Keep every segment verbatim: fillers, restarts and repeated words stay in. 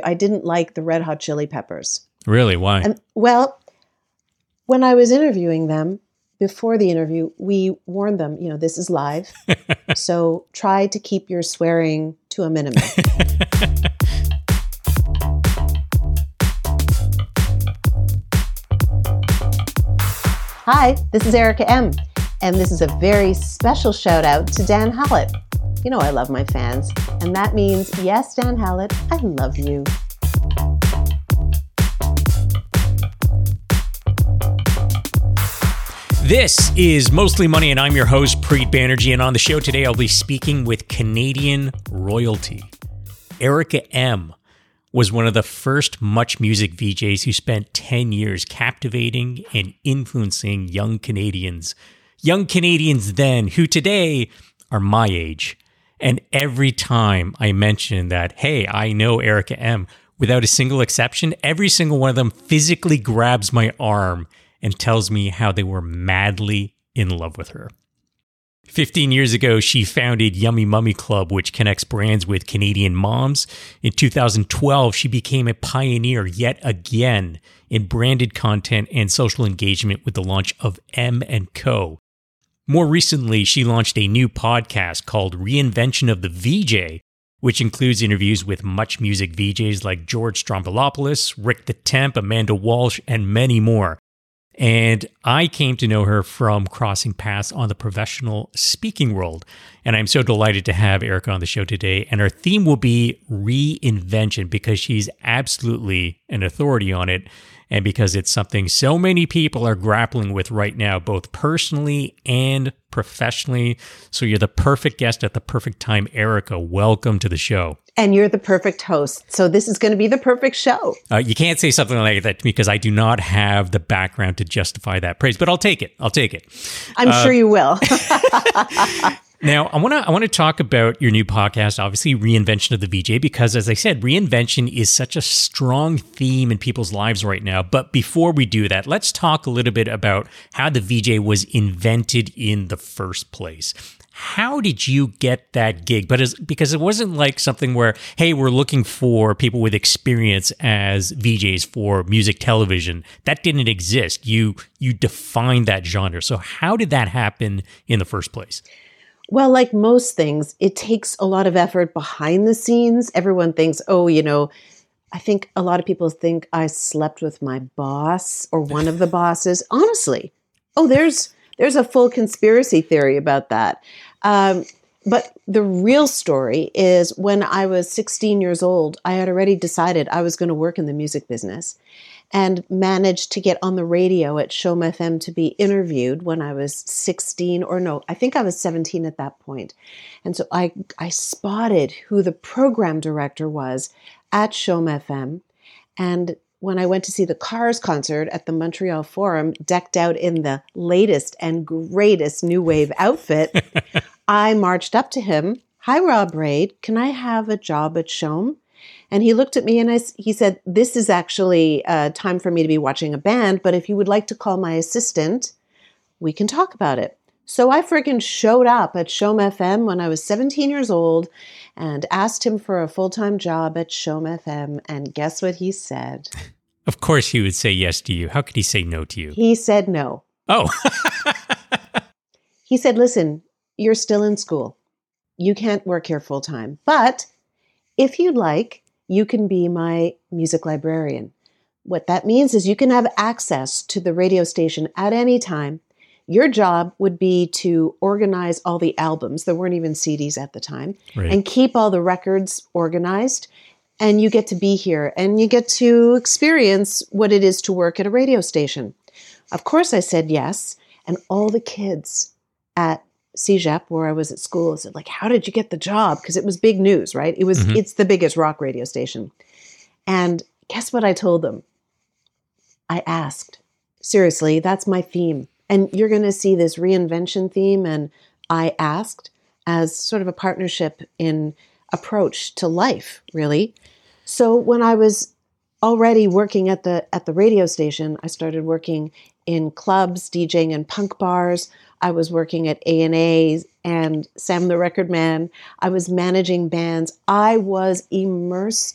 I didn't like the Red Hot Chili Peppers. Really? Why? And well, when I was interviewing them, before the interview, we warned them, you know, this is live. So try to keep your swearing to a minimum. Hi, this is Erica M. And this is a very special shout out to Dan Hallett. You know I love my fans. And that means, yes, Dan Hallett, I love you. This is Mostly Money, and I'm your host, Preet Banerjee. And on the show today, I'll be speaking with Canadian royalty. Erica M. was one of the first Much Music V Js who spent ten years captivating and influencing young Canadians. Young Canadians then, who today are my age. And every time I mention that, hey, I know Erica M., without a single exception, every single one of them physically grabs my arm and tells me how they were madly in love with her. fifteen years ago, she founded Yummy Mummy Club, which connects brands with Canadian moms. In two thousand twelve, she became a pioneer yet again in branded content and social engagement with the launch of M and Co. More recently, she launched a new podcast called Reinvention of the V J, which includes interviews with Much Music V Js like George Stroumboulopoulos, Rick the Temp, Amanda Walsh, and many more. And I came to know her from crossing paths on the professional speaking world. And I'm so delighted to have Erica on the show today. And our theme will be reinvention because she's absolutely an authority on it. And because it's something so many people are grappling with right now, both personally and professionally. So you're the perfect guest at the perfect time. Erica, welcome to the show. And you're the perfect host. So this is going to be the perfect show. Uh, you can't say something like that to me because I do not have the background to justify that praise, but I'll take it. I'll take it. I'm uh, sure you will. Now, I want to I want to talk about your new podcast, obviously Reinvention of the V J, because as I said, reinvention is such a strong theme in people's lives right now. But before we do that, let's talk a little bit about how the V J was invented in the first place. How did you get that gig? But as, because it wasn't like something where, hey, we're looking for people with experience as V Js for music television. That didn't exist. You you defined that genre. So how did that happen in the first place? Well, like most things, it takes a lot of effort behind the scenes. Everyone thinks, oh, you know, I think a lot of people think I slept with my boss or one of the bosses. Honestly, oh, there's there's a full conspiracy theory about that. Um, but the real story is when I was sixteen years old, I had already decided I was going to work in the music business and managed to get on the radio at Shom F M to be interviewed when I was sixteen, or no, I think I was seventeen at that point. And so I, I spotted who the program director was at Shom F M. And when I went to see the Cars concert at the Montreal Forum, decked out in the latest and greatest new wave outfit, I marched up to him. Hi, Rob Raid. Can I have a job at Shom? And he looked at me and I, he said, this is actually uh, time for me to be watching a band, but if you would like to call my assistant, we can talk about it. So I freaking showed up at Shom F M when I was seventeen years old and asked him for a full-time job at Shom F M. And guess what he said? Of course he would say yes to you. How could he say no to you? He said no. Oh. He said, listen, you're still in school. You can't work here full-time. But if you'd like, you can be my music librarian. What that means is you can have access to the radio station at any time. Your job would be to organize all the albums. There weren't even C Ds at the time. Right. And keep all the records organized. And you get to be here and you get to experience what it is to work at a radio station. Of course, I said yes. And all the kids at C J E P, where I was at school, said, like, how did you get the job? Because it was big news, right? It was, mm-hmm. It's the biggest rock radio station. And guess what I told them? I asked. Seriously, that's my theme. And you're going to see this reinvention theme. And I asked as sort of a partnership in approach to life, really. So when I was already working at the at the radio station, I started working in clubs, DJing in punk bars. I was working at A and A and Sam the Record Man. I was managing bands. I was immersed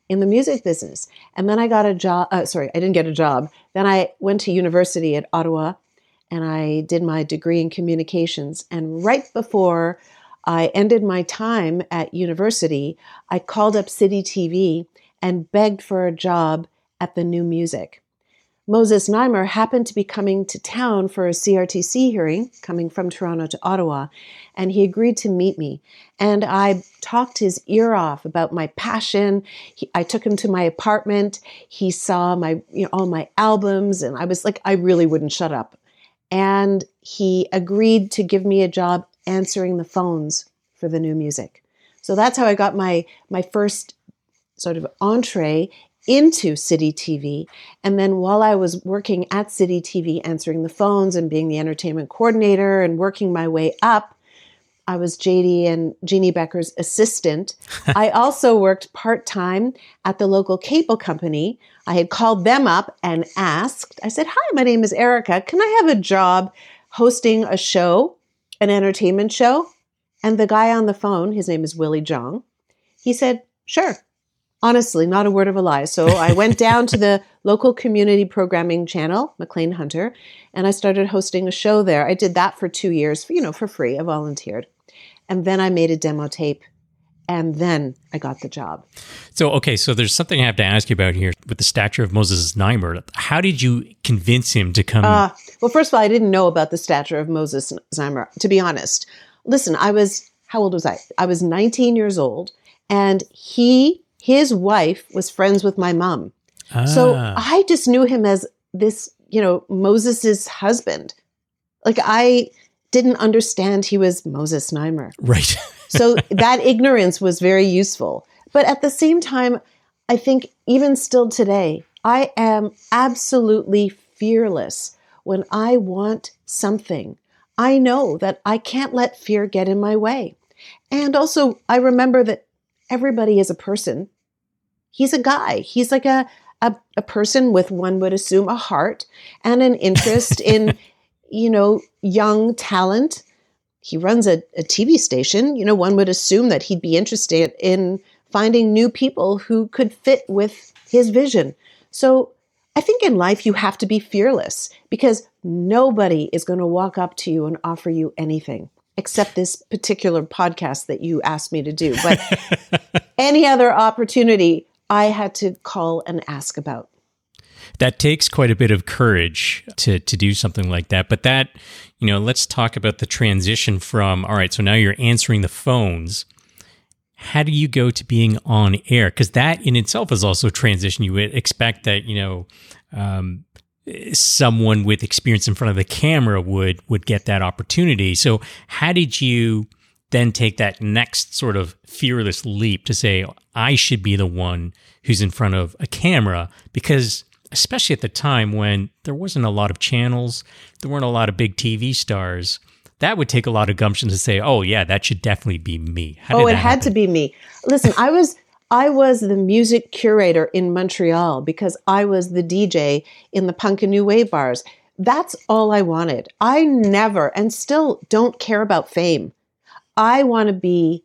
in the music business. And then I got a job. Uh, sorry, I didn't get a job. Then I went to university at Ottawa and I did my degree in communications. And right before I ended my time at university, I called up City T V and begged for a job at the New Music. Moses Znaimer happened to be coming to town for a C R T C hearing, coming from Toronto to Ottawa, and he agreed to meet me. And I talked his ear off about my passion. He, I took him to my apartment. He saw my, you know, all my albums, and I was like, I really wouldn't shut up. And he agreed to give me a job answering the phones for the New Music. So that's how I got my my first sort of entree into City T V. And then while I was working at City T V, answering the phones and being the entertainment coordinator and working my way up, I was J D and Jeannie Becker's assistant. I also worked part-time at the local cable company. I had called them up and asked, I said, hi, my name is Erica. Can I have a job hosting a show, an entertainment show? And the guy on the phone, his name is Willie Jong, he said, sure. Honestly, not a word of a lie. So I went down to the local community programming channel, McLean Hunter, and I started hosting a show there. I did that for two years, you know, for free. I volunteered. And then I made a demo tape, and then I got the job. So, okay, so there's something I have to ask you about here with the stature of Moses Znaimer. How did you convince him to come? Uh, well, first of all, I didn't know about the stature of Moses Znaimer, to be honest. Listen, I was, how old was I? I was nineteen years old, and he... his wife was friends with my mom. Ah. So I just knew him as this, you know, Moses's husband. Like I didn't understand he was Moses Znaimer. Right. So that ignorance was very useful. But at the same time, I think even still today, I am absolutely fearless when I want something. I know that I can't let fear get in my way. And also I remember that everybody is a person. He's a guy. He's like a, a, a person with, one would assume, a heart and an interest in, you know, young talent. He runs a, a T V station. You know, one would assume that he'd be interested in finding new people who could fit with his vision. So I think in life you have to be fearless because nobody is going to walk up to you and offer you anything. Except this particular podcast that you asked me to do. But any other opportunity, I had to call and ask about. That takes quite a bit of courage to to do something like that. But that, you know, let's talk about the transition from, all right, so now you're answering the phones. How do you go to being on air? Because that in itself is also a transition. You would expect that, you know, um, someone with experience in front of the camera would would get that opportunity. So how did you then take that next sort of fearless leap to say, I should be the one who's in front of a camera? Because especially at the time when there wasn't a lot of channels, there weren't a lot of big T V stars, that would take a lot of gumption to say, oh yeah, that should definitely be me. How oh, it had happen? to be me. Listen, I was I was the music curator in Montreal because I was the D J in the punk and new wave bars. That's all I wanted. I never, and still don't care about fame. I want to be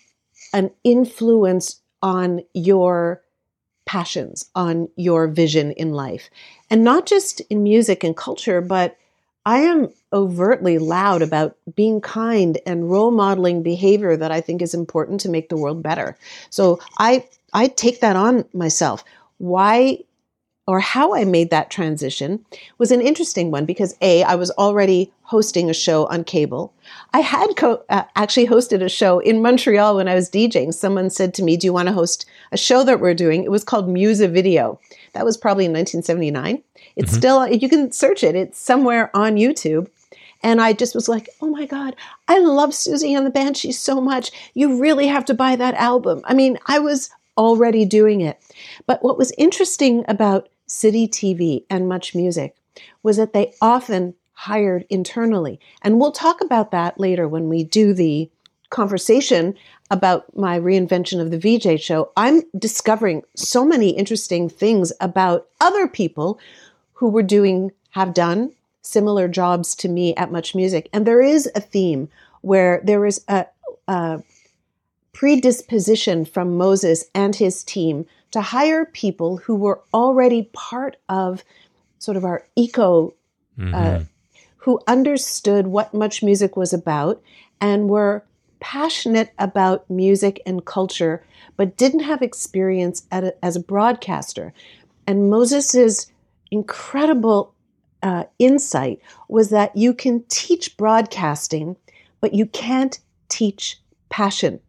an influence on your passions, on your vision in life. And not just in music and culture, but I am overtly loud about being kind and role modeling behavior that I think is important to make the world better. So I I take that on myself. Why or how I made that transition was an interesting one because A, I was already hosting a show on cable. I had co- uh, actually hosted a show in Montreal when I was DJing. Someone said to me, do you want to host a show that we're doing? It was called Musa Video. That was probably in nineteen seventy-nine. It's mm-hmm. still, you can search it. It's somewhere on YouTube. And I just was like, oh my God, I love Susie and the Banshees so much. You really have to buy that album. I mean, I was already doing it. But what was interesting about City T V and Much Music was that they often hired internally. And we'll talk about that later when we do the conversation about my reinvention of the V J show. I'm discovering so many interesting things about other people who were doing, have done similar jobs to me at Much Music. And there is a theme where there is a, a predisposition from Moses and his team to hire people who were already part of sort of our eco, mm-hmm. uh, who understood what Much Music was about and were passionate about music and culture, but didn't have experience at a, as a broadcaster. And Moses's incredible uh, insight was that you can teach broadcasting, but you can't teach passion.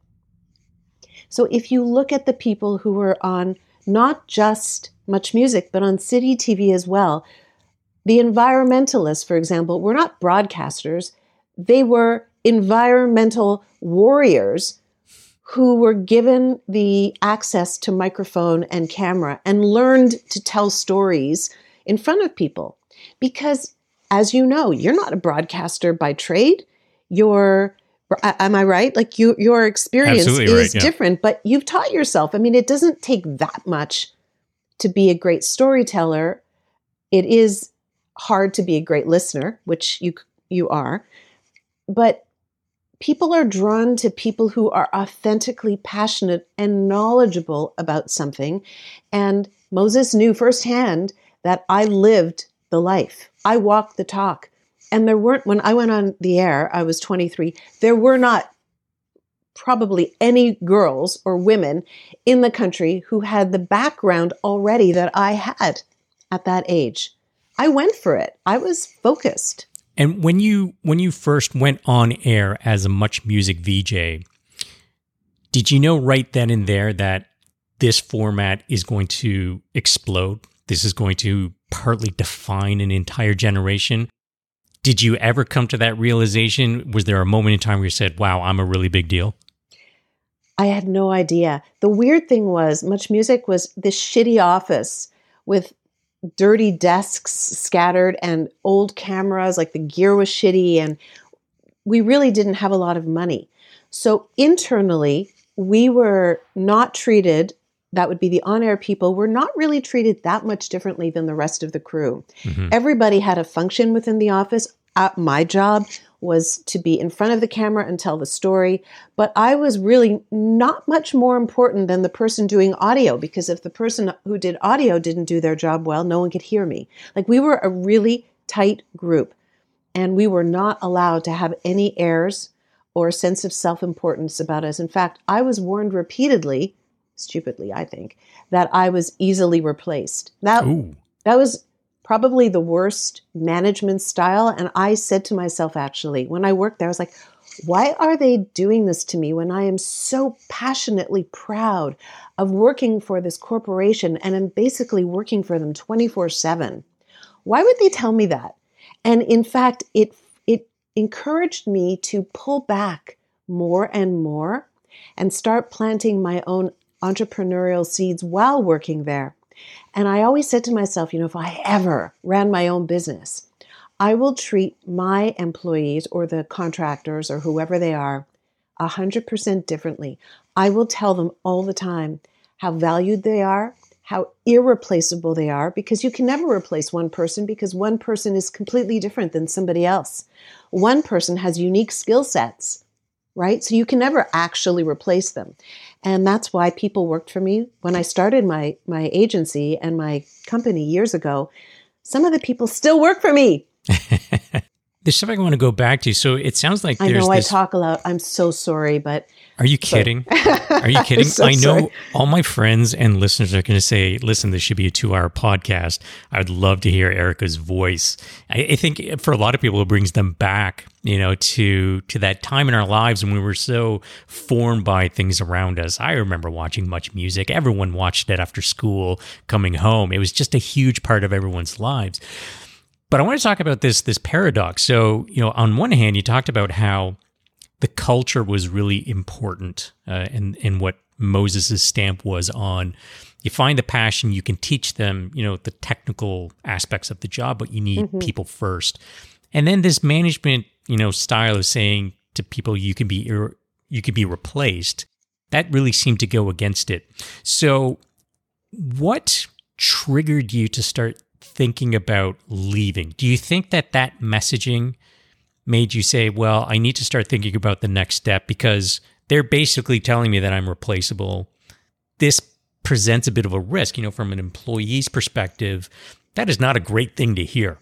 So if you look at the people who were on not just Much Music, but on City T V as well, the environmentalists, for example, were not broadcasters. They were environmental warriors who were given the access to microphone and camera and learned to tell stories in front of people. Because, as you know, you're not a broadcaster by trade. You're, am I right? Like you, your experience Absolutely is right, yeah. different, but you've taught yourself. I mean, it doesn't take that much to be a great storyteller. It is hard to be a great listener, which you you are. But people are drawn to people who are authentically passionate and knowledgeable about something. And Moses knew firsthand that I lived the life. I walked the talk. And there weren't, when I went on the air, I was twenty-three, there were not probably any girls or women in the country who had the background already that I had at that age. I went for it. I was focused. And when you when you first went on air as a Much Music V J, did you know right then and there that this format is going to explode? This is going to partly define an entire generation? Did you ever come to that realization? Was there a moment in time where you said, wow, I'm a really big deal? I had no idea. The weird thing was Much Music was this shitty office with dirty desks scattered and old cameras, like the gear was shitty, and we really didn't have a lot of money. So internally, we were not treated, that would be the on-air people, were not really treated that much differently than the rest of the crew. Mm-hmm. Everybody had a function within the office. Uh, my job was to be in front of the camera and tell the story. But I was really not much more important than the person doing audio, because if the person who did audio didn't do their job well, no one could hear me. Like, we were a really tight group, and we were not allowed to have any airs or a sense of self-importance about us. In fact, I was warned repeatedly, stupidly, I think, that I was easily replaced. That, that was probably the worst management style. And I said to myself, actually, when I worked there, I was like, why are they doing this to me when I am so passionately proud of working for this corporation and I'm basically working for them twenty-four seven? Why would they tell me that? And in fact, it it encouraged me to pull back more and more and start planting my own entrepreneurial seeds while working there. And I always said to myself, you know, if I ever ran my own business, I will treat my employees or the contractors or whoever they are one hundred percent differently. I will tell them all the time how valued they are, how irreplaceable they are, because you can never replace one person because one person is completely different than somebody else. One person has unique skill sets, right? So you can never actually replace them. And that's why people worked for me. When I started my, my agency and my company years ago, some of the people still work for me. There's something I want to go back to. So it sounds like I there's know this... I talk a lot. I'm so sorry, but... Are you kidding? Are you kidding? so I know sorry. All my friends and listeners are going to say, listen, this should be a two-hour podcast. I'd love to hear Erica's voice. I, I think for a lot of people, it brings them back, you know, to to that time in our lives when we were so formed by things around us. I remember watching Much Music. Everyone watched it after school, coming home. It was just a huge part of everyone's lives. But I want to talk about this this paradox. So, you know, on one hand, you talked about how the culture was really important, uh, and and what Moses' stamp was on. You find the passion, you can teach them, you know, the technical aspects of the job, but you need mm-hmm. people first. And then this management, you know, style of saying to people, you can be ir- you can be replaced. That really seemed to go against it. So, what triggered you to start thinking about leaving? Do you think that that messaging made you say, well, I need to start thinking about the next step, because they're basically telling me that I'm replaceable. This presents a bit of a risk, you know, from an employee's perspective. That is not a great thing to hear.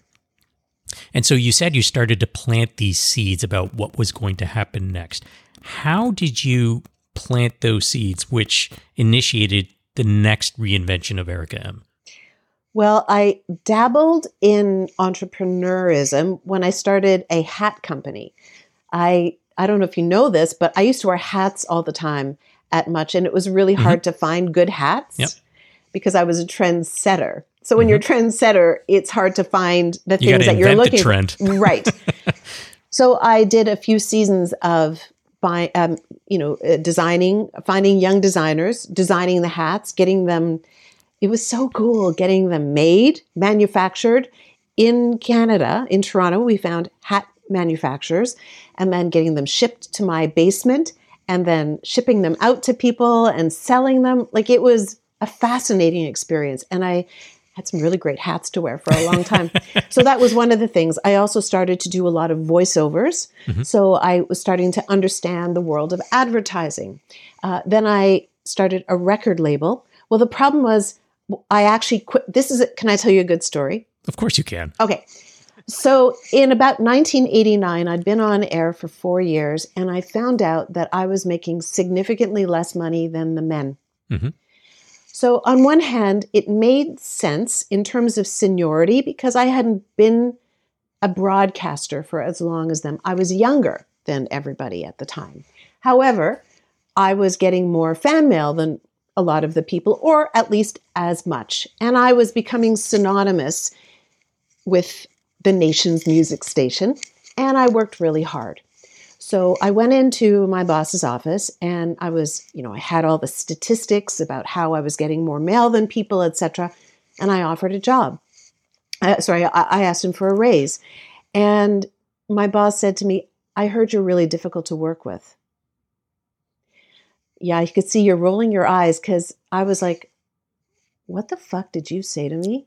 And so you said you started to plant these seeds about what was going to happen next. How did you plant those seeds, which initiated the next reinvention of Erica M? Well, I dabbled in entrepreneurism when I started a hat company. I I don't know if you know this, but I used to wear hats all the time at Much, and it was really hard mm-hmm. to find good hats yep. because I was a trendsetter. So when mm-hmm. you're a trendsetter, it's hard to find the you things that you're looking for. Trend. Right. So I did a few seasons of by um, you know uh, designing, finding young designers, designing the hats, getting them. It was so cool getting them made, manufactured in Canada, in Toronto. We found hat manufacturers, and then getting them shipped to my basement, and then shipping them out to people and selling them. Like, it was a fascinating experience. And I had some really great hats to wear for a long time. So that was one of the things. I also started to do a lot of voiceovers. Mm-hmm. So I was starting to understand the world of advertising. Uh, then I started a record label. Well, the problem was I actually quit. This is, a, can I tell you a good story? Of course you can. Okay. So in about nineteen eighty-nine, I'd been on air for four years, and I found out that I was making significantly less money than the men. Mm-hmm. So on one hand, it made sense in terms of seniority because I hadn't been a broadcaster for as long as them. I was younger than everybody at the time. However, I was getting more fan mail than a lot of the people, or at least as much. And I was becoming synonymous with the nation's music station, and I worked really hard. So I went into my boss's office, and I was, you know, I had all the statistics about how I was getting more mail than people, et cetera. And I offered a job. Uh, sorry, I, I asked him for a raise. And my boss said to me, "I heard you're really difficult to work with." Yeah, I could see you're rolling your eyes because I was like, what the fuck did you say to me?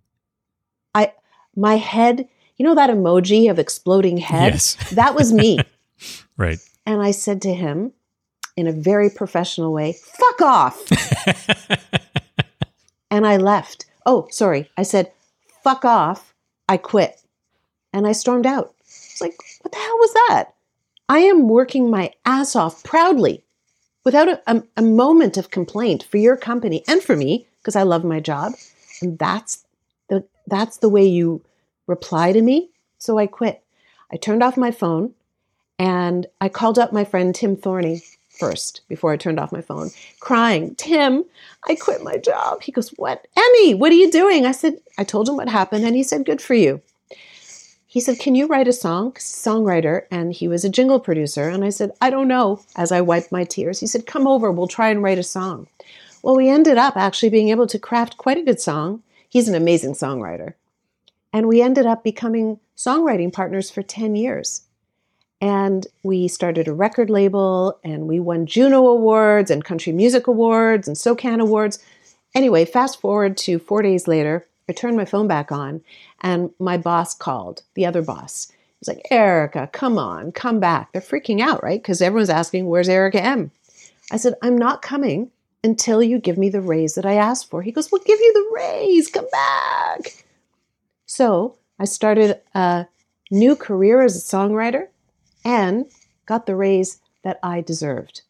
I, my head, you know that emoji of exploding head? Yes. That was me. Right. And I said to him in a very professional way, "Fuck off." And I left. Oh, sorry. I said, "Fuck off." I quit. And I stormed out. It's like, what the hell was that? I am working my ass off proudly without a, a, a moment of complaint for your company and for me, because I love my job. And that's the that's the way you reply to me. So I quit. I turned off my phone and I called up my friend Tim Thorney first before I turned off my phone, crying, "Tim, I quit my job." He goes, "What? Emmy, what are you doing?" I said, I told him what happened, and he said, "Good for you." He said, "Can you write a song?" Songwriter, and he was a jingle producer. And I said, "I don't know." As I wiped my tears, he said, "Come over, we'll try and write a song." Well, we ended up actually being able to craft quite a good song. He's an amazing songwriter. And we ended up becoming songwriting partners for ten years. And we started a record label, and we won Juno Awards and Country Music Awards and SOCAN Awards. Anyway, fast forward to four days later, I turned my phone back on, and my boss called, the other boss. He's like, "Erica, come on, come back." They're freaking out, right? Because everyone's asking, "Where's Erica M?" I said, "I'm not coming until you give me the raise that I asked for." He goes, "We'll give you the raise. Come back." So I started a new career as a songwriter and got the raise that I deserved.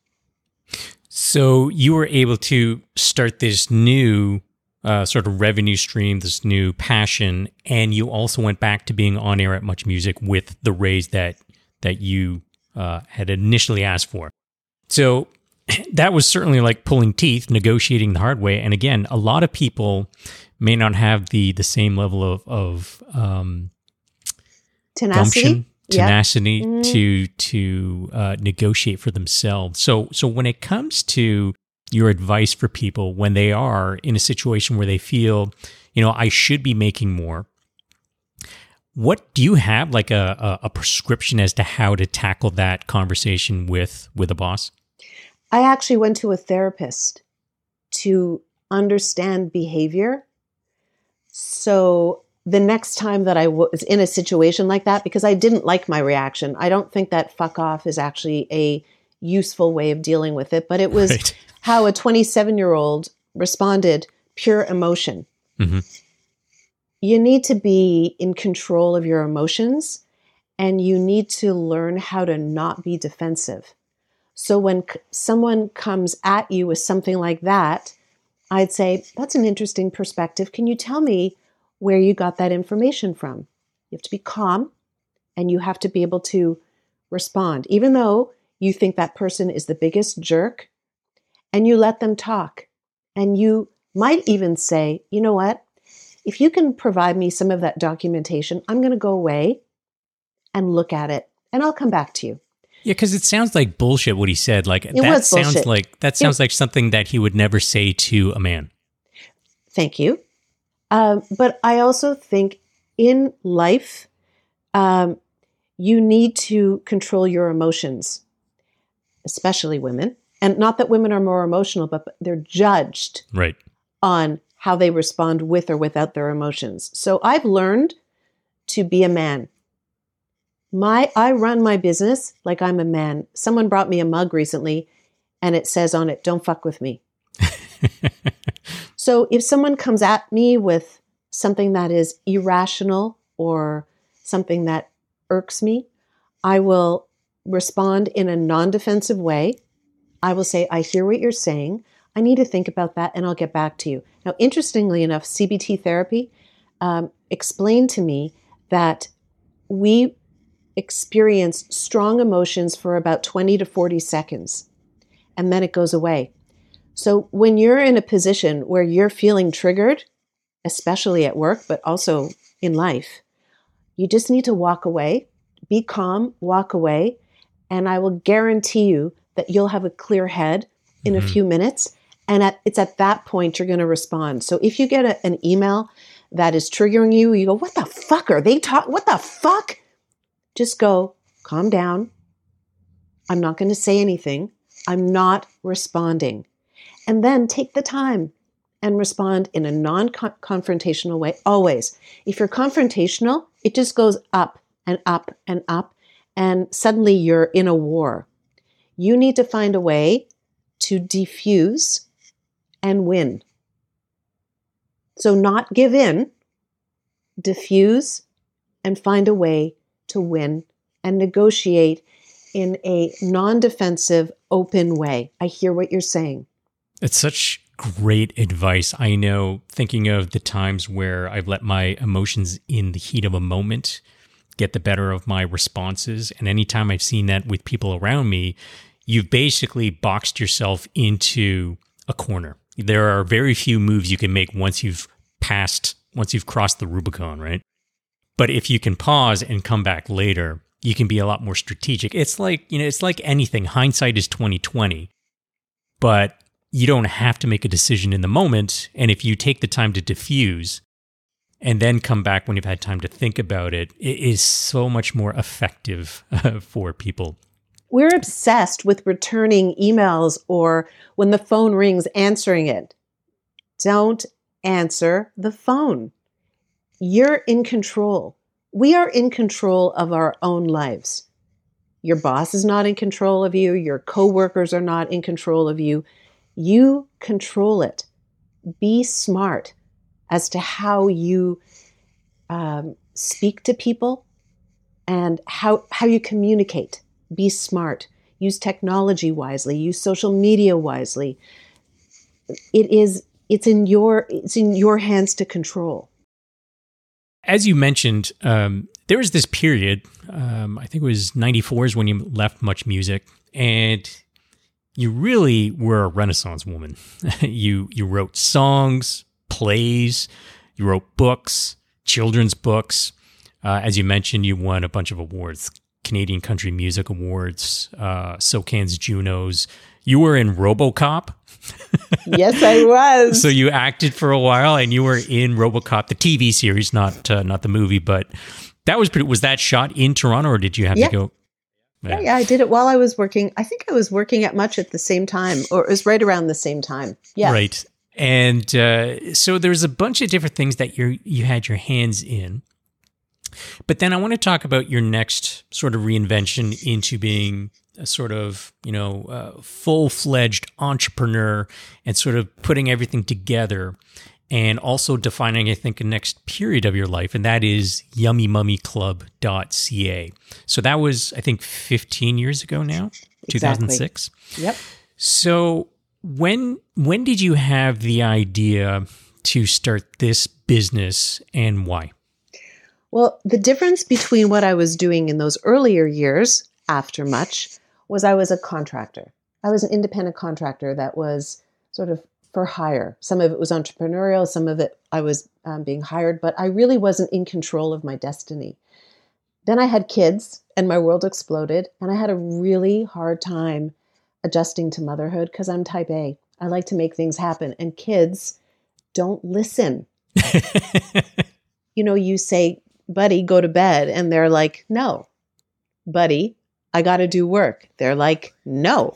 So you were able to start this new uh, sort of revenue stream, this new passion, and you also went back to being on air at Much Music with the raise that that you uh, had initially asked for. So that was certainly like pulling teeth, negotiating the hard way. And again, a lot of people may not have the the same level of of um, tenacity, gumption, tenacity yep. mm. to to uh, negotiate for themselves. So so when it comes to your advice for people when they are in a situation where they feel, you know, I should be making more, what do you have like a, a, a prescription as to how to tackle that conversation with with a boss? I actually went to a therapist to understand behavior. So the next time that I was in a situation like that, because I didn't like my reaction, I don't think that "fuck off" is actually a useful way of dealing with it, but it was Right. how a twenty-seven-year-old responded, pure emotion. Mm-hmm. You need to be in control of your emotions, and you need to learn how to not be defensive. So when c- someone comes at you with something like that, I'd say, that's an interesting perspective. Can you tell me where you got that information from? You have to be calm, and you have to be able to respond, even though you think that person is the biggest jerk, and you let them talk. And you might even say, you know what? If you can provide me some of that documentation, I'm going to go away and look at it, and I'll come back to you. Yeah, because it sounds like bullshit what he said. Like It that was sounds bullshit. like that sounds It- like something that he would never say to a man. Thank you. Um, but I also think in life, um, you need to control your emotions, especially women. And not that women are more emotional, but they're judged Right. on how they respond with or without their emotions. So I've learned to be a man. My I run my business like I'm a man. Someone brought me a mug recently, and it says on it, "Don't fuck with me." So if someone comes at me with something that is irrational or something that irks me, I will respond in a non-defensive way. I will say, I hear what you're saying. I need to think about that, and I'll get back to you. Now, interestingly enough, C B T therapy um, explained to me that we experience strong emotions for about twenty to forty seconds, and then it goes away. So when you're in a position where you're feeling triggered, especially at work, but also in life, you just need to walk away, be calm, walk away, and I will guarantee you that you'll have a clear head in Mhm. a few minutes. And at, it's at that point you're going to respond. So if you get a, an email that is triggering you, you go, what the fuck are they talking? What the fuck? Just go, calm down. I'm not going to say anything. I'm not responding. And then take the time and respond in a non-confrontational way, always. If you're confrontational, it just goes up and up and up, and suddenly you're in a war. You need to find a way to defuse and win. So not give in, diffuse, and find a way to win and negotiate in a non-defensive, open way. I hear what you're saying. It's such great advice. I know, thinking of the times where I've let my emotions in the heat of a moment get the better of my responses. And anytime I've seen that with people around me, you've basically boxed yourself into a corner. There are very few moves you can make once you've passed, once you've crossed the Rubicon, right? But if you can pause and come back later, you can be a lot more strategic. It's like, you know, it's like anything. Hindsight is twenty twenty, but you don't have to make a decision in the moment. And if you take the time to diffuse and then come back when you've had time to think about it, it is so much more effective uh, for people. We're obsessed with returning emails or when the phone rings, answering it. Don't answer the phone. You're in control. We are in control of our own lives. Your boss is not in control of you. Your coworkers are not in control of you. You control it. Be smart as to how you um, speak to people and how, how you communicate. Be smart. Use technology wisely. Use social media wisely. It is, it's in your, it's in your hands to control. As you mentioned, um, there was this period, um, I think it was ninety-four is when you left Much Music, and you really were a Renaissance woman. you you wrote songs, plays, you wrote books, children's books. Uh, as you mentioned, you won a bunch of awards, Canadian Country Music Awards, uh, SOCAN's Junos. You were in RoboCop. Yes, I was. So you acted for a while, and you were in RoboCop, the T V series, not uh, not the movie. But that was pretty. Was that shot in Toronto, or did you have Yeah. to go? Yeah. yeah, I did it while I was working. I think I was working at Much at the same time, or it was right around the same time. Yeah, Right. And uh, so there's a bunch of different things that you you had your hands in. But then I want to talk about your next sort of reinvention into being a sort of, you know, uh, full-fledged entrepreneur and sort of putting everything together and also defining, I think, a next period of your life, and that is yummy mummy club dot c a. So that was, I think, fifteen years ago now, Exactly. two thousand six. Yep. So when when did you have the idea to start this business and why? Well, the difference between what I was doing in those earlier years, after much, was I was a contractor. I was an independent contractor that was sort of for hire. Some of it was entrepreneurial, some of it I was um, being hired, but I really wasn't in control of my destiny. Then I had kids and my world exploded, and I had a really hard time adjusting to motherhood because I'm type A. I like to make things happen, and kids don't listen. You know, you say, buddy, go to bed. And they're like, no, buddy, I got to do work. They're like, no.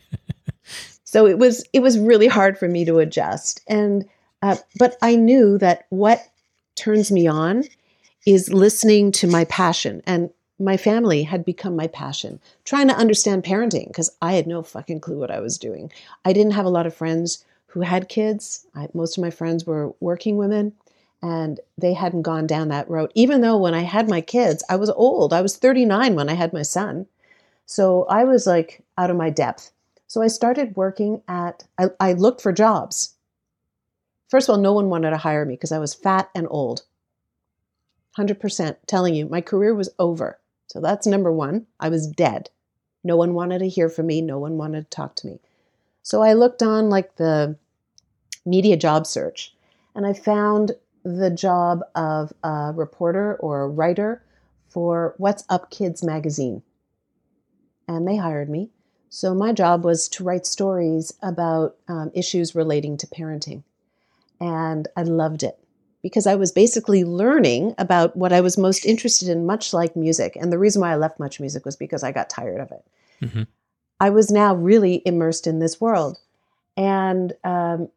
So it was, it was really hard for me to adjust. And, uh, but I knew that what turns me on is listening to my passion. And my family had become my passion, trying to understand parenting because I had no fucking clue what I was doing. I didn't have a lot of friends who had kids. I, most of my friends were working women. And they hadn't gone down that road. Even though when I had my kids, I was old. I was thirty-nine when I had my son. So I was like out of my depth. So I started working at, I, I looked for jobs. First of all, no one wanted to hire me because I was fat and old. one hundred percent telling you, my career was over. So that's number one. I was dead. No one wanted to hear from me. No one wanted to talk to me. So I looked on like the media job search, and I found the job of a reporter or a writer for What's Up Kids magazine. And they hired me. So my job was to write stories about um, issues relating to parenting. And I loved it because I was basically learning about what I was most interested in, much like music. And the reason why I left Much Music was because I got tired of it. Mm-hmm. I was now really immersed in this world. And um,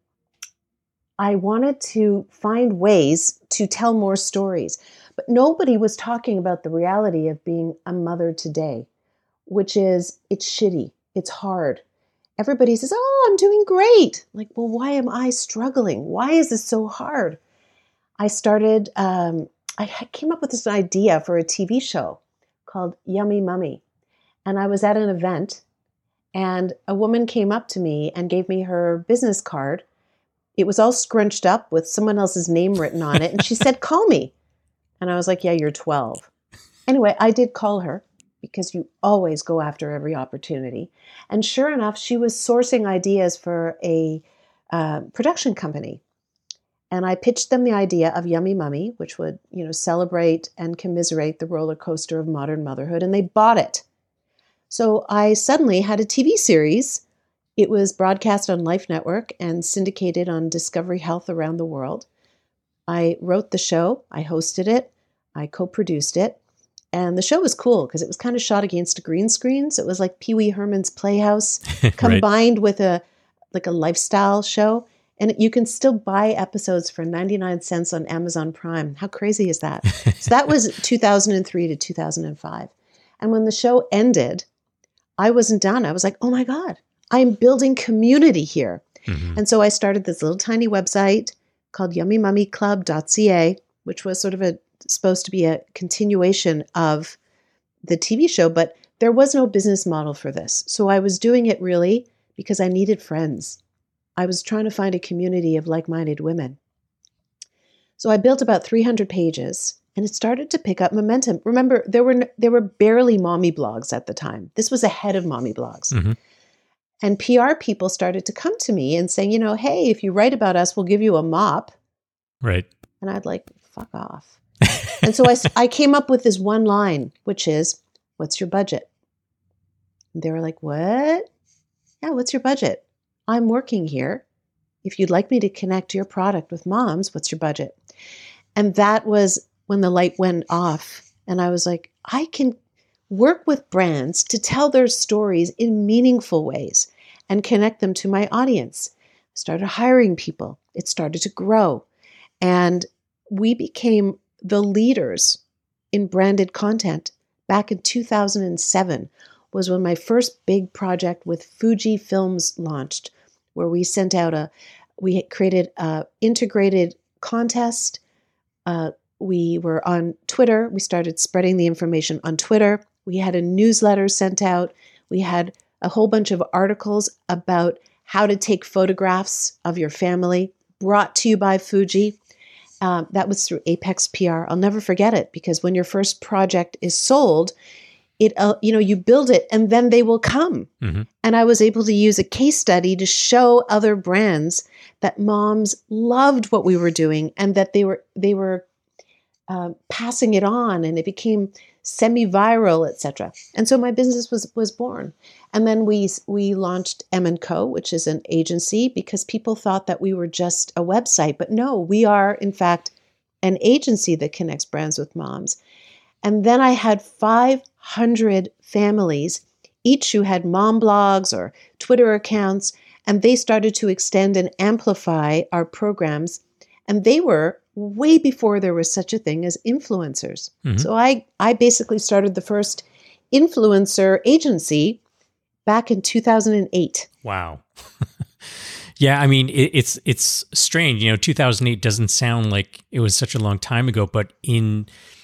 I wanted to find ways to tell more stories, but nobody was talking about the reality of being a mother today, which is it's shitty. It's hard. Everybody says, oh, I'm doing great. Like, well, why am I struggling? Why is this so hard? I started, um, I came up with this idea for a T V show called Yummy Mummy. And I was at an event and a woman came up to me and gave me her business card. It was all scrunched up with someone else's name written on it. And she said, call me. And I was like, yeah, you're twelve. Anyway, I did call her because you always go after every opportunity. And sure enough, she was sourcing ideas for a uh, production company. And I pitched them the idea of Yummy Mummy, which would, you know, celebrate and commiserate the roller coaster of modern motherhood. And they bought it. So I suddenly had a T V series. It was broadcast on Life Network and syndicated on Discovery Health around the world. I wrote the show, I hosted it, I co-produced it, and the show was cool because it was kind of shot against a green screen. So it was like Pee Wee Herman's Playhouse combined right. with a like a lifestyle show. And you can still buy episodes for ninety-nine cents on Amazon Prime. How crazy is that? So that was two thousand three to two thousand five. And when the show ended, I wasn't done. I was like, oh my God, I'm building community here. Mm-hmm. And so I started this little tiny website called yummy mummy club dot c a, which was sort of a supposed to be a continuation of the T V show, but there was no business model for this. So I was doing it really because I needed friends. I was trying to find a community of like-minded women. So I built about three hundred pages, and it started to pick up momentum. Remember, there were there were barely mommy blogs at the time. This was ahead of mommy blogs. Mm-hmm. And P R people started to come to me and saying, you know, hey, if you write about us, we'll give you a mop. Right. And I'd like, fuck off. And so I, I came up with this one line, which is, what's your budget? And they were like, what? Yeah, what's your budget? I'm working here. If you'd like me to connect your product with moms, what's your budget? And that was when the light went off. And I was like, I can work with brands to tell their stories in meaningful ways and connect them to my audience. I started hiring people. It started to grow. And we became the leaders in branded content back in two thousand seven was when my first big project with Fuji Films launched, where we sent out a, we created a integrated contest. Uh, we were on Twitter. We started spreading the information on Twitter. We had a newsletter sent out. We had a whole bunch of articles about how to take photographs of your family, brought to you by Fuji. Um, that was through Apex P R. I'll never forget it, because when your first project is sold, it uh, you know, you build it and then they will come. Mm-hmm. And I was able to use a case study to show other brands that moms loved what we were doing and that they were they were uh, passing it on, and it became semi-viral, et cetera. And so my business was was born. And then we we launched M and Co, which is an agency, because people thought that we were just a website. But no, we are, in fact, an agency that connects brands with moms. And then I had five hundred families, each who had mom blogs or Twitter accounts, and they started to extend and amplify our programs. And they were way before there was such a thing as influencers. Mm-hmm. So I, I basically started the first influencer agency back in two thousand eight. Wow. Yeah, I mean, it, it's it's strange. You know, two thousand eight doesn't sound like it was such a long time ago, but in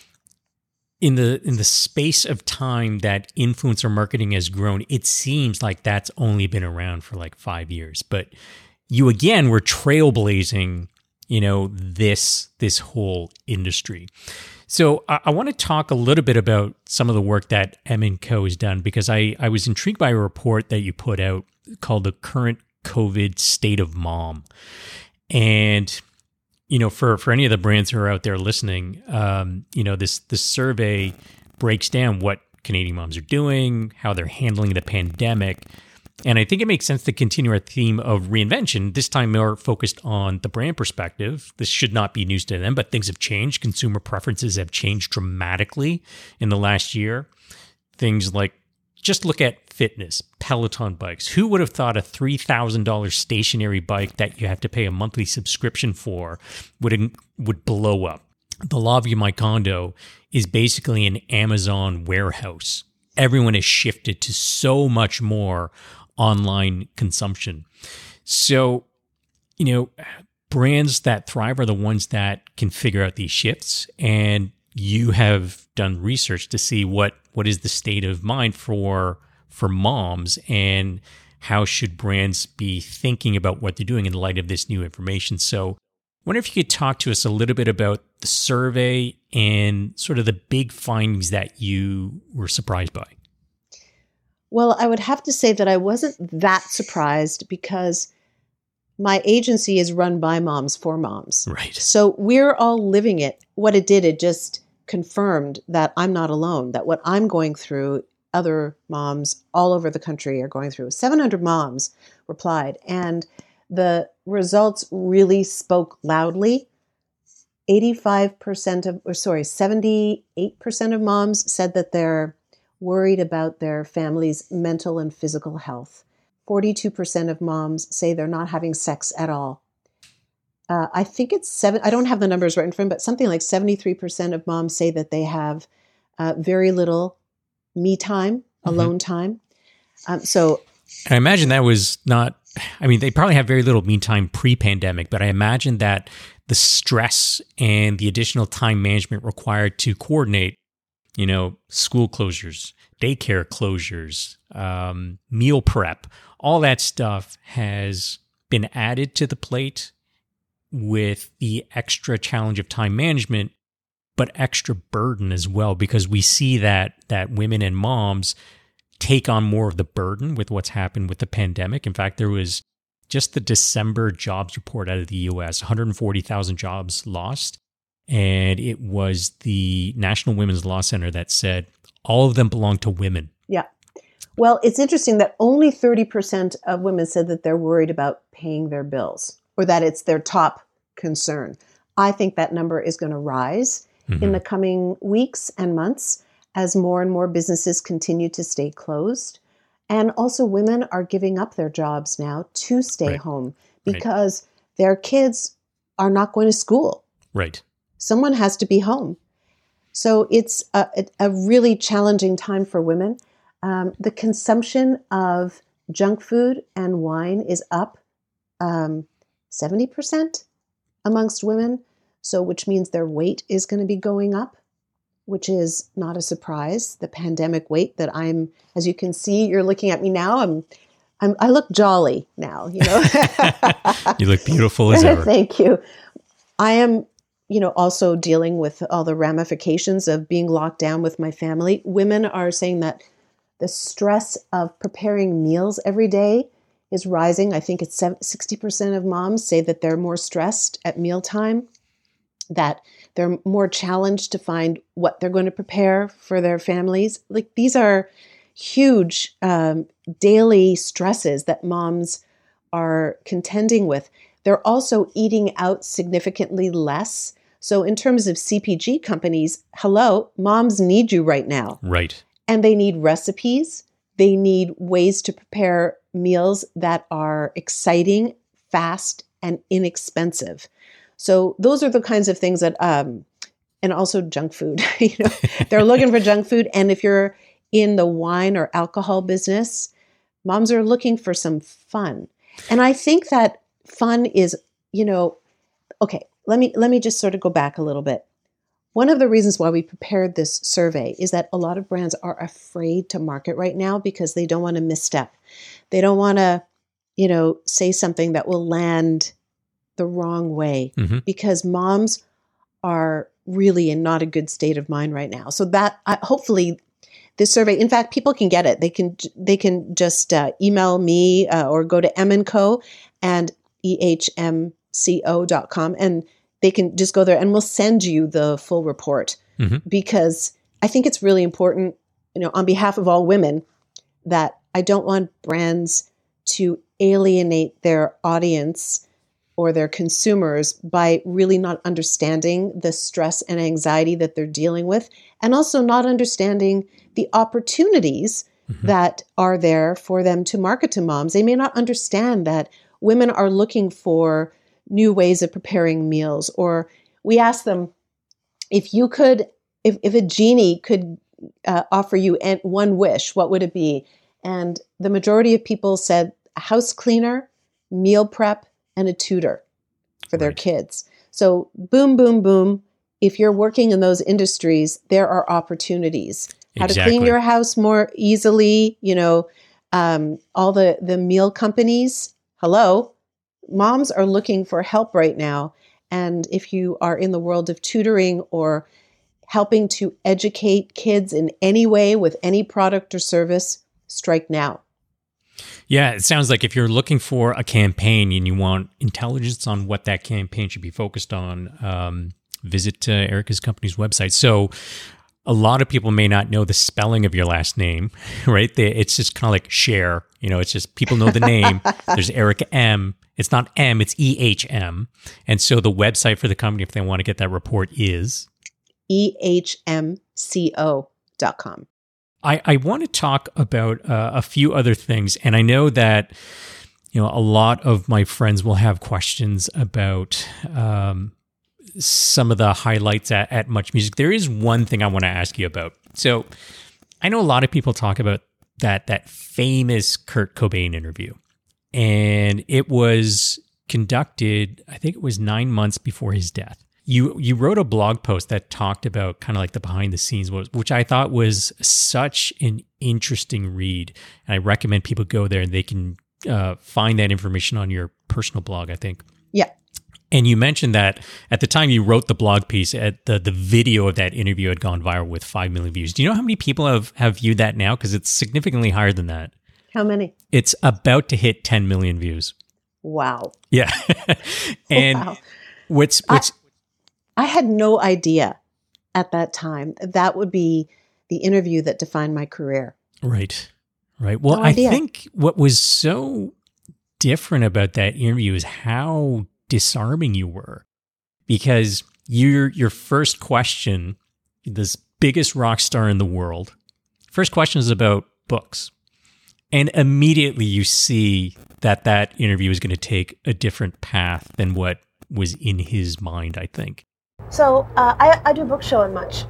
in the in the space of time that influencer marketing has grown, it seems like that's only been around for like five years. But you again were trailblazing, you know, this this whole industry. So I, I want to talk a little bit about some of the work that M and Co has done, because I, I was intrigued by a report that you put out called The Current COVID State of Mom. And, you know, for, for any of the brands who are out there listening, um, you know, this, this survey breaks down what Canadian moms are doing, how they're handling the pandemic. And I think it makes sense to continue our theme of reinvention, this time more focused on the brand perspective. This should not be news to them, but things have changed. Consumer preferences have changed dramatically in the last year. Things like, just look at fitness, Peloton bikes. Who would have thought a three thousand dollars stationary bike that you have to pay a monthly subscription for would, would blow up? The lobby of my condo is basically an Amazon warehouse. Everyone has shifted to so much more online consumption. So, you know, brands that thrive are the ones that can figure out these shifts. And you have done research to see what, what is the state of mind for, for moms, and how should brands be thinking about what they're doing in light of this new information. So I wonder if you could talk to us a little bit about the survey and sort of the big findings that you were surprised by. Well, I would have to say that I wasn't that surprised, because my agency is run by moms for moms. Right. So we're all living it. What it did, it just confirmed that I'm not alone, that what I'm going through, other moms all over the country are going through. seven hundred moms replied, and the results really spoke loudly. eighty-five percent of, or sorry, seventy-eight percent of moms said that they're worried about their family's mental and physical health. forty-two percent of moms say they're not having sex at all. Uh, I think it's seven, I don't have the numbers right in front, but something like seventy-three percent of moms say that they have uh, very little me time, alone mm-hmm. time. Um, so I imagine that was not, I mean, they probably have very little me time pre-pandemic, but I imagine that the stress and the additional time management required to coordinate, you know, school closures, daycare closures, um, meal prep, all that stuff has been added to the plate with the extra challenge of time management, but extra burden as well, because we see that that women and moms take on more of the burden with what's happened with the pandemic. In fact, there was just the December jobs report out of the U S, one hundred forty thousand jobs lost. And it was the National Women's Law Center that said all of them belong to women. Yeah. Well, it's interesting that only thirty percent of women said that they're worried about paying their bills, or that it's their top concern. I think that number is going to rise mm-hmm. in the coming weeks and months as more and more businesses continue to stay closed. And also women are giving up their jobs now to stay right. home because right. their kids are not going to school. Right. Someone has to be home. So it's a, a really challenging time for women. Um, the consumption of junk food and wine is up um, seventy percent amongst women, so which means their weight is going to be going up, which is not a surprise. The pandemic weight that I'm, as you can see, you're looking at me now, I'm, I'm I look jolly now, you know. You look beautiful as ever. Thank you. I am, you know, also dealing with all the ramifications of being locked down with my family. Women are saying that the stress of preparing meals every day is rising. I think it's sixty percent of moms say that they're more stressed at mealtime, that they're more challenged to find what they're going to prepare for their families. Like, these are huge um, daily stresses that moms are contending with. They're also eating out significantly less. So in terms of C P G companies, hello, moms need you right now. Right. And they need recipes. They need ways to prepare meals that are exciting, fast, and inexpensive. So those are the kinds of things that, um, and also junk food. You know, they're looking for junk food. And if you're in the wine or alcohol business, moms are looking for some fun. And I think that fun is, you know, okay, let me let me just sort of go back a little bit. One of the reasons why we prepared this survey is that a lot of brands are afraid to market right now because they don't want to misstep. They don't want to, you know, say something that will land the wrong way, mm-hmm. because moms are really in not a good state of mind right now. So that uh, hopefully this survey, in fact, people can get it. They can they can just uh, email me uh, or go to M and Co and E H M C O dot com, and they can just go there and we'll send you the full report, mm-hmm. because I think it's really important, you know, on behalf of all women, that I don't want brands to alienate their audience or their consumers by really not understanding the stress and anxiety that they're dealing with, and also not understanding the opportunities mm-hmm. that are there for them to market to moms. They may not understand that women are looking for new ways of preparing meals. Or we ask them, if you could, if, if a genie could uh, offer you one wish, what would it be? And the majority of people said a house cleaner, meal prep, and a tutor for their right. kids. So boom, boom, boom. If you're working in those industries, there are opportunities. How exactly. to clean your house more easily, you know, um, all the, the meal companies. Hello, moms are looking for help right now. And if you are in the world of tutoring or helping to educate kids in any way with any product or service, strike now. Yeah, it sounds like if you're looking for a campaign and you want intelligence on what that campaign should be focused on, um, visit uh, Erica's company's website. So a lot of people may not know the spelling of your last name, right? They, it's just kind of like Cher. You know, it's just people know the name. There's Erica M. It's not M, it's E H M. And so the website for the company, if they want to get that report, is E H M C O dot com. I, I want to talk about uh, a few other things. And I know that, you know, a lot of my friends will have questions about um, some of the highlights at, at Much Music. There is one thing I want to ask you about. So I know a lot of people talk about that that famous Kurt Cobain interview. And it was conducted, I think it was nine months before his death. You you wrote a blog post that talked about kind of like the behind the scenes, which I thought was such an interesting read. And I recommend people go there and they can uh, find that information on your personal blog, I think. Yeah. And you mentioned that at the time you wrote the blog piece, at the, the video of that interview had gone viral with five million views. Do you know how many people have, have viewed that now? Because it's significantly higher than that. How many? It's about to hit ten million views. Wow. Yeah. And wow. what's what's I, I had no idea at that time that would be the interview that defined my career. Right. Right. Well, no I think what was so different about that interview is how disarming you were, because your your first question, this biggest rock star in the world, first question is about books. And immediately you see that that interview is going to take a different path than what was in his mind, I think. So uh, I, I do book show in Much,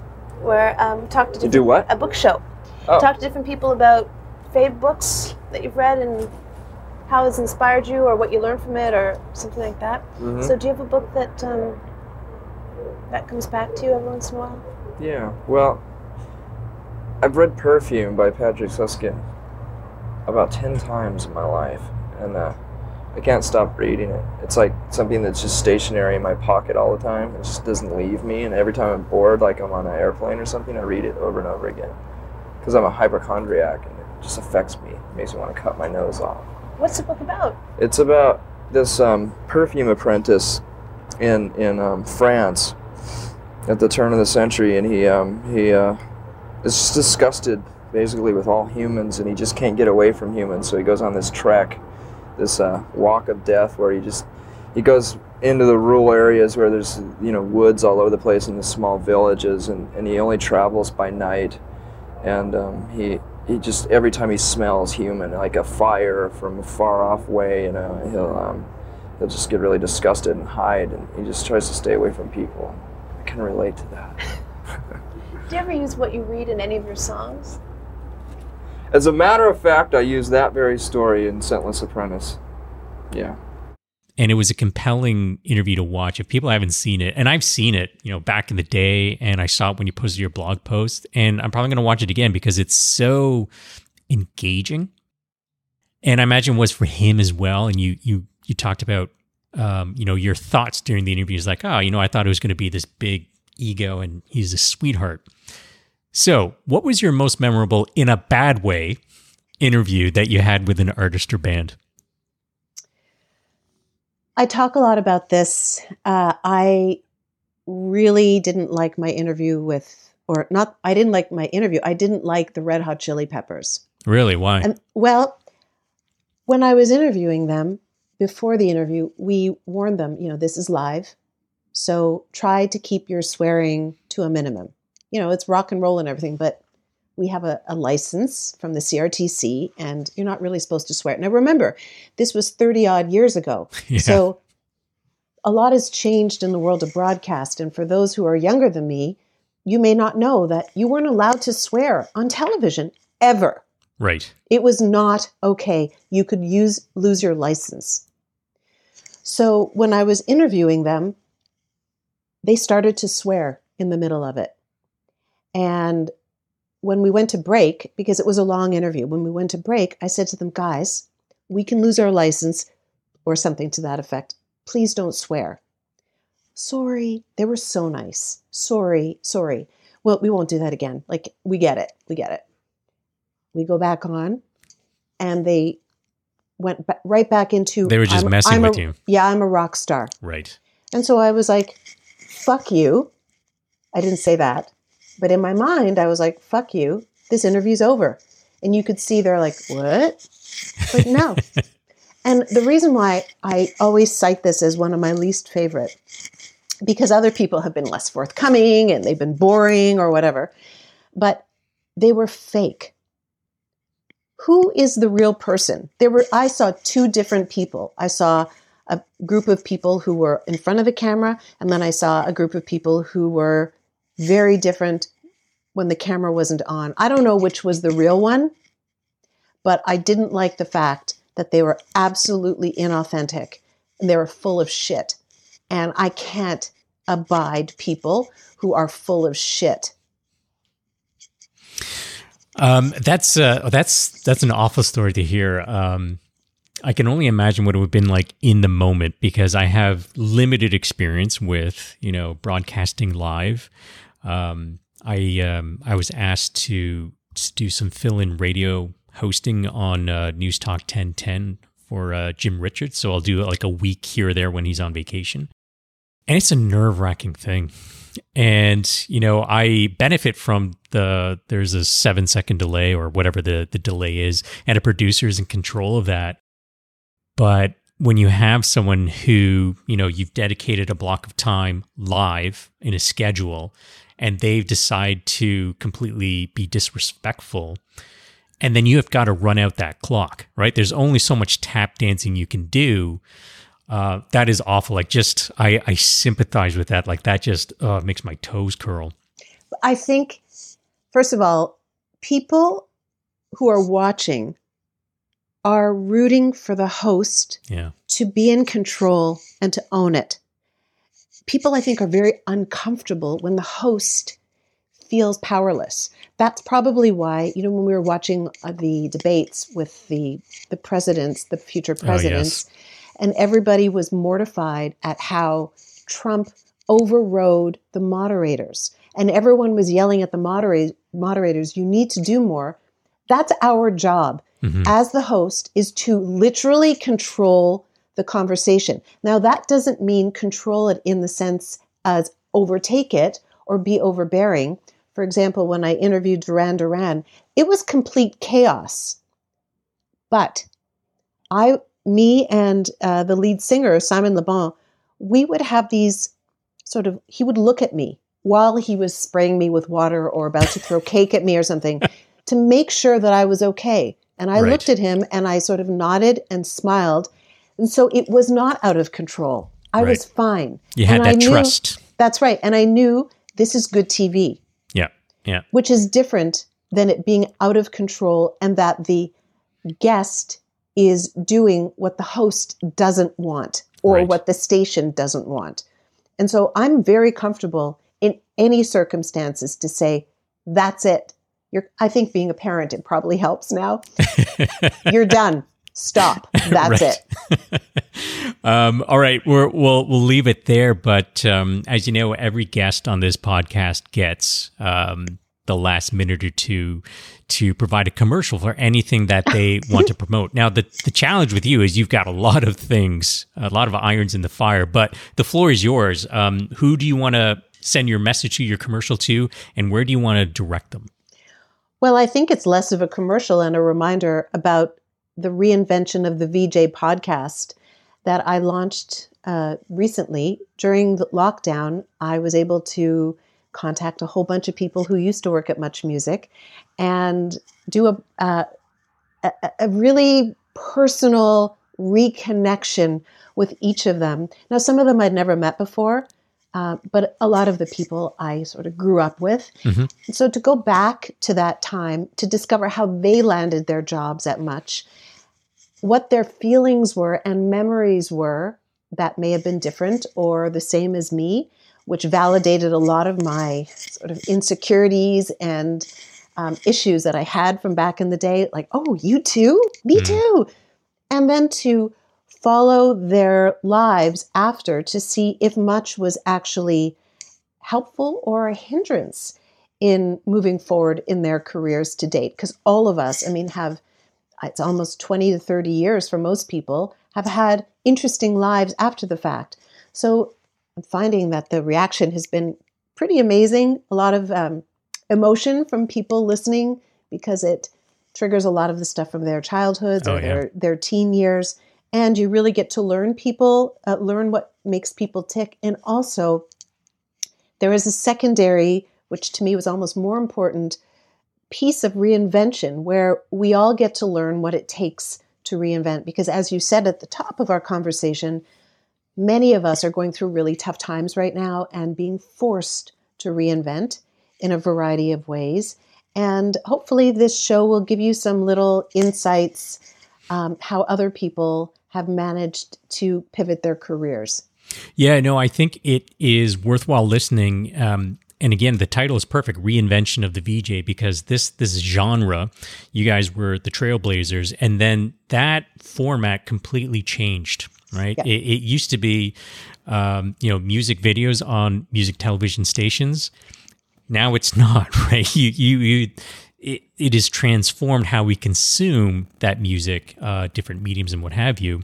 where um, talk to You do what? a book show. Oh. Talk to different people about fave books that you've read and how it's inspired you or what you learned from it or something like that. Mm-hmm. So do you have a book that um, that comes back to you every once in a while? Yeah, well, I've read Perfume by Patrick Susskind about ten times in my life, and uh, I can't stop reading it. It's like something that's just stationary in my pocket all the time. It just doesn't leave me, and every time I'm bored, like I'm on an airplane or something, I read it over and over again. Because I'm a hypochondriac, and it just affects me. It makes me want to cut my nose off. What's the book about? It's about this um, perfume apprentice in in um, France at the turn of the century, and he um, he uh, is just disgusted basically with all humans, and he just can't get away from humans. So he goes on this trek, this uh, walk of death, where he just he goes into the rural areas where there's you know woods all over the place in the small villages, and, and he only travels by night, and um, he. He just, every time he smells human, like a fire from a far off way, you know, he'll um, he'll just get really disgusted and hide, and he just tries to stay away from people. I can relate to that. Do you ever use what you read in any of your songs? As a matter of fact, I use that very story in Scentless Apprentice. Yeah. And it was a compelling interview to watch. If people haven't seen it, and I've seen it, you know, back in the day, and I saw it when you posted your blog post, and I'm probably going to watch it again because it's so engaging. And I imagine it was for him as well. And you you you talked about, um, you know, your thoughts during the interview. It's like, oh, you know, I thought it was going to be this big ego, and he's a sweetheart. So, what was your most memorable, in a bad way, interview that you had with an artist or band? I talk a lot about this. Uh, I really didn't like my interview with, or not, I didn't like my interview. I didn't like the Red Hot Chili Peppers. Really? Why? And, well, when I was interviewing them, before the interview, we warned them, you know, this is live. So try to keep your swearing to a minimum. You know, it's rock and roll and everything, but we have a, a license from the C R T C, and you're not really supposed to swear. Now, remember, this was thirty odd years ago. Yeah. So a lot has changed in the world of broadcast. And for those who are younger than me, you may not know that you weren't allowed to swear on television ever. Right. It was not okay. You could use lose your license. So when I was interviewing them, they started to swear in the middle of it. And when we went to break, because it was a long interview, when we went to break, I said to them, guys, we can lose our license or something to that effect. Please don't swear. Sorry. They were so nice. Sorry, sorry. Well, we won't do that again. Like, we get it. We get it. We go back on, and they went ba- right back into... They were just I'm, messing I'm with a, you. Yeah, I'm a rock star. Right. And so I was like, fuck you. I didn't say that. But in my mind, I was like, fuck you. This interview's over. And you could see they're like, what? Like, no. And the reason why I always cite this as one of my least favorite, because other people have been less forthcoming and they've been boring or whatever, but they were fake. Who is the real person? There were, I saw two different people. I saw a group of people who were in front of the camera, and then I saw a group of people who were very different when the camera wasn't on. I don't know which was the real one, but I didn't like the fact that they were absolutely inauthentic and they were full of shit. And I can't abide people who are full of shit. Um, that's uh, that's that's an awful story to hear. Um, I can only imagine what it would have been like in the moment, because I have limited experience with, you know, broadcasting live. Um, I um, I was asked to, to do some fill-in radio hosting on uh, News Talk ten ten for uh, Jim Richards, so I'll do like a week here or there when he's on vacation, and it's a nerve-wracking thing. And you know, I benefit from the there's a seven-second delay or whatever the the delay is, and a producer's in control of that. But when you have someone who, you know, you've dedicated a block of time live in a schedule, and they've decided to completely be disrespectful, and then you have got to run out that clock, right? There's only so much tap dancing you can do. Uh, that is awful. Like, just, I, I sympathize with that. Like, that just uh, makes my toes curl. I think, first of all, people who are watching are rooting for the host Yeah. to be in control and to own it. People, I think, are very uncomfortable when the host feels powerless. That's probably why, you know, when we were watching uh, the debates with the the presidents, the future presidents, Oh, yes. and everybody was mortified at how Trump overrode the moderators. And everyone was yelling at the modera- moderators, you need to do more. That's our job Mm-hmm. as the host, is to literally control the conversation. Now, that doesn't mean control it in the sense as overtake it or be overbearing. For example, when I interviewed Duran Duran, it was complete chaos. But I, me and uh, the lead singer, Simon Le Bon, we would have these sort of, he would look at me while he was spraying me with water or about to throw cake at me or something to make sure that I was okay. And I Right. looked at him and I sort of nodded and smiled. And so it was not out of control. I Right. was fine. You had And that I knew- trust. That's right. And I knew this is good T V, Yeah. Yeah. which is different than it being out of control and that the guest is doing what the host doesn't want or Right. what the station doesn't want. And so I'm very comfortable in any circumstances to say, that's it. You're, I think being a parent, it probably helps now. You're done. Stop. That's Right. it. Um, all right, we're, we'll we'll leave it there. But um, as you know, every guest on this podcast gets um, the last minute or two to provide a commercial for anything that they want to promote. Now, the the challenge with you is you've got a lot of things, a lot of irons in the fire. But the floor is yours. Um, who do you want to send your message to, your commercial to, and where do you want to direct them? Well, I think it's less of a commercial and a reminder about the reinvention of the V J podcast that I launched uh, recently. During the lockdown, I was able to contact a whole bunch of people who used to work at Much Music and do a, uh, a, a really personal reconnection with each of them. Now, some of them I'd never met before, uh, but a lot of the people I sort of grew up with. Mhm. And so to go back to that time, to discover how they landed their jobs at Much, what their feelings were and memories were that may have been different or the same as me, which validated a lot of my sort of insecurities and um, issues that I had from back in the day. Like, oh, you too? Me Mm. too. And then to follow their lives after to see if Much was actually helpful or a hindrance in moving forward in their careers to date. Because all of us, I mean, have it's almost twenty to thirty years for most people, have had interesting lives after the fact. So I'm finding that the reaction has been pretty amazing. A lot of um, emotion from people listening because it triggers a lot of the stuff from their childhoods Oh, or yeah. their, their teen years. And you really get to learn people, uh, learn what makes people tick. And also there is a secondary, which to me was almost more important, piece of reinvention where we all get to learn what it takes to reinvent. Because as you said at the top of our conversation, many of us are going through really tough times right now and being forced to reinvent in a variety of ways. And hopefully this show will give you some little insights, um, how other people have managed to pivot their careers. Yeah, no, I think it is worthwhile listening. Um, and again, the title is perfect, Reinvention of the V J, because this this genre, you guys were the trailblazers, and then that format completely changed, right? Yeah. It, it used to be, um, you know, music videos on music television stations. Now it's not, right? You you you. It, it has transformed how we consume that music, uh, different mediums and what have you.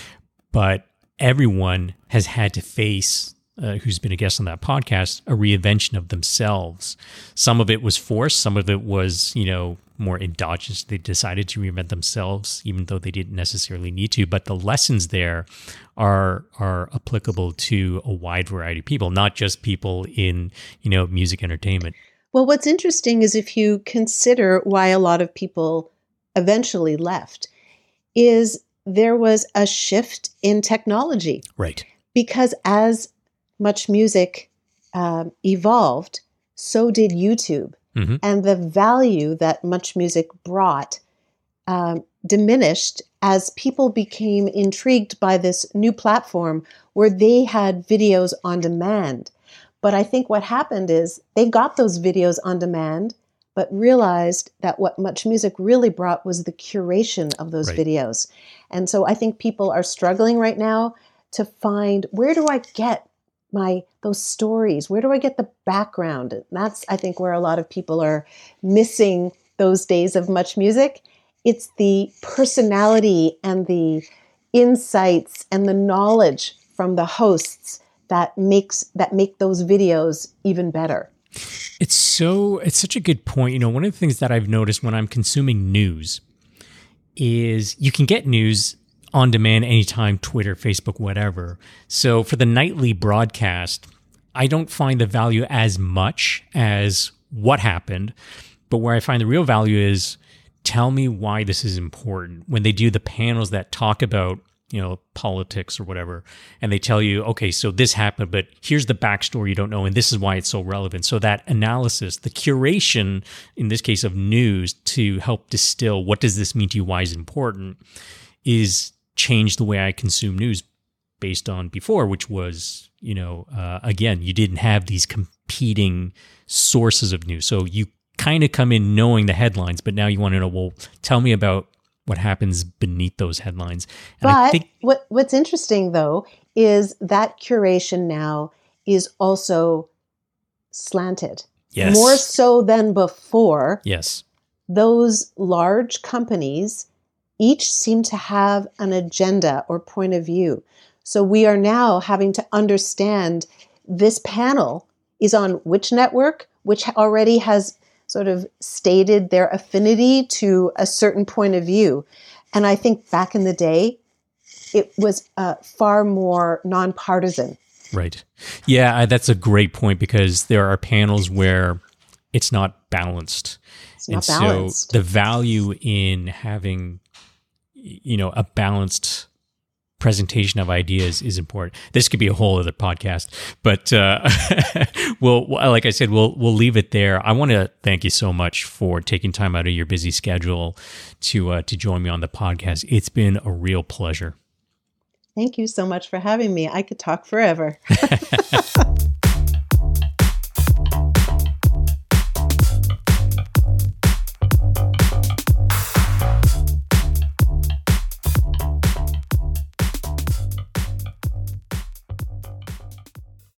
But everyone has had to face, uh, who's been a guest on that podcast, a reinvention of themselves. Some of it was forced. Some of it was, you know, more endogenous. They decided to reinvent themselves, even though they didn't necessarily need to. But the lessons there are are applicable to a wide variety of people, not just people in, you know, music entertainment. Well, what's interesting is if you consider why a lot of people eventually left, is there was a shift in technology. Right. Because as Much Music um, evolved, so did YouTube. Mm-hmm. And the value that Much Music brought um, diminished as people became intrigued by this new platform where they had videos on demand. But I think what happened is they got those videos on demand, but realized that what Much Music really brought was the curation of those Right. videos. And so I think people are struggling right now to find, where do I get my those stories? Where do I get the background? And that's, I think, where a lot of people are missing those days of Much Music. It's the personality and the insights and the knowledge from the hosts that makes that make those videos even better. It's so it's such a good point. You know, one of the things that I've noticed when I'm consuming news is you can get news on demand anytime, Twitter, Facebook, whatever. So for the nightly broadcast, I don't find the value as much as what happened, but where I find the real value is, tell me why this is important. When they do the panels that talk about, you know, politics or whatever, and they tell you, okay, so this happened, but here's the backstory you don't know, and this is why it's so relevant. So that analysis, the curation, in this case of news, to help distill what does this mean to you, why is it important, is changed the way I consume news based on before, which was, you know, uh, again, you didn't have these competing sources of news. So you kind of come in knowing the headlines, but now you want to know, well, tell me about what happens beneath those headlines. And but I think, what what's interesting, though, is that curation now is also slanted. yes, More so than before, yes, those large companies each seem to have an agenda or point of view. So we are now having to understand this panel is on which network, which already has sort of stated their affinity to a certain point of view. And I think back in the day, it was uh, far more nonpartisan. right. Yeah, I, that's a great point, because there are panels where it's not balanced. It's not and balanced. so the value in having, you know, a balanced presentation of ideas is important. This could be a whole other podcast, but uh, we'll, like I said, we'll we'll leave it there. I want to thank you so much for taking time out of your busy schedule to uh, to join me on the podcast. It's been a real pleasure. Thank you so much for having me. I could talk forever.